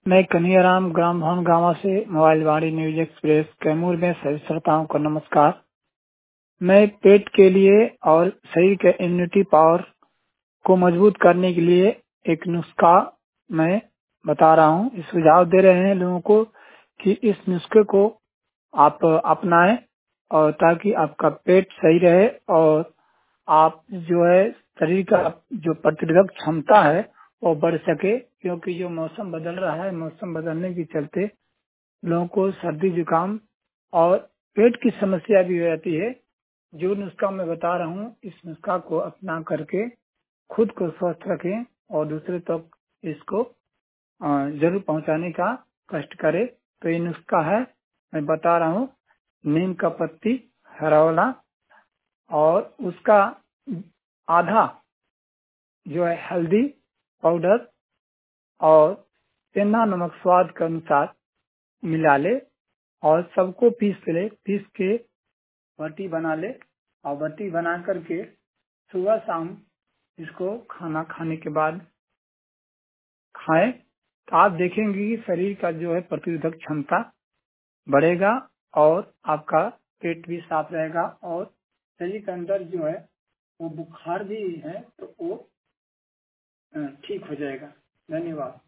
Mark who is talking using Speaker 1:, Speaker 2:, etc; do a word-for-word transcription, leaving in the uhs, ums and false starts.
Speaker 1: मैं कन्हैयाराम ग्राम भवन गांव से mobile Vani news express Kaimur में सभी श्रोताओं को नमस्कार। मैं पेट के लिए और शरीर के इम्यूनिटी पावर को मजबूत करने के लिए एक नुस्खा मैं बता रहा हूं। इस सुझाव दे रहे हैं लोगों को कि इस नुस्खे को आप अपनाएं और ताकि आपका पेट सही रहे और आप जो है शरीर का जो प्रतिरोधक क्षमता है वो बढ़ सके, क्योंकि जो मौसम बदल रहा है, मौसम बदलने के चलते लोगों को सर्दी जुकाम और पेट की समस्या भी हो जाती है। जो नुस्खा मैं बता रहा हूँ, इस नुस्खा को अपना करके खुद को स्वस्थ रखें और दूसरे तक इसको जरूर पहुंचाने का कष्ट करें। तो ये नुस्खा है, मैं बता रहा हूँ, नीम का पत्ती हरा वाला, और उसका आधा जो है हल्दी पाउडर और सेंधा नमक स्वाद के अनुसार मिला ले और सबको पीस ले। पीस के बटी बना ले और बटी बना करके सुबह शाम इसको खाना खाने के बाद खाएं, तो आप देखेंगे कि शरीर का जो है प्रतिरोधक क्षमता बढ़ेगा और आपका पेट भी साफ रहेगा और शरीर के अंदर जो है वो बुखार भी है तो वो ठीक हो जाएगा। धन्यवाद।